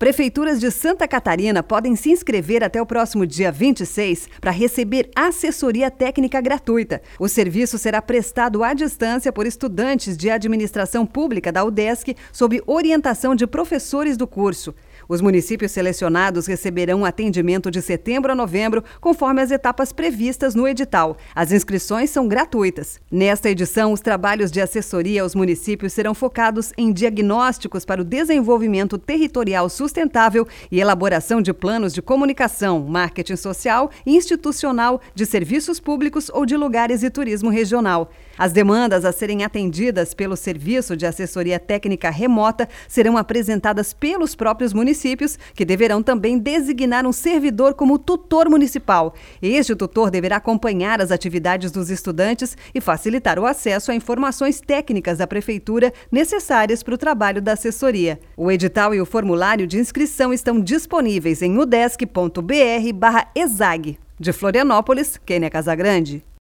Prefeituras de Santa Catarina podem se inscrever até o próximo dia 26 para receber assessoria técnica gratuita. O serviço será prestado à distância por estudantes de administração pública da UDESC sob orientação de professores do curso. Os municípios selecionados receberão um atendimento de setembro a novembro, conforme as etapas previstas no edital. As inscrições são gratuitas. Nesta edição, os trabalhos de assessoria aos municípios serão focados em diagnósticos para o desenvolvimento territorial sustentável e elaboração de planos de comunicação, marketing social e institucional de serviços públicos ou de lugares e turismo regional. As demandas a serem atendidas pelo Serviço de Assessoria Técnica Remota serão apresentadas pelos próprios municípios, que deverão também designar um servidor como tutor municipal. Este tutor deverá acompanhar as atividades dos estudantes e facilitar o acesso a informações técnicas da Prefeitura necessárias para o trabalho da assessoria. O edital e o formulário de inscrição estão disponíveis em udesc.br/ESAG. De Florianópolis, Kênia Casagrande.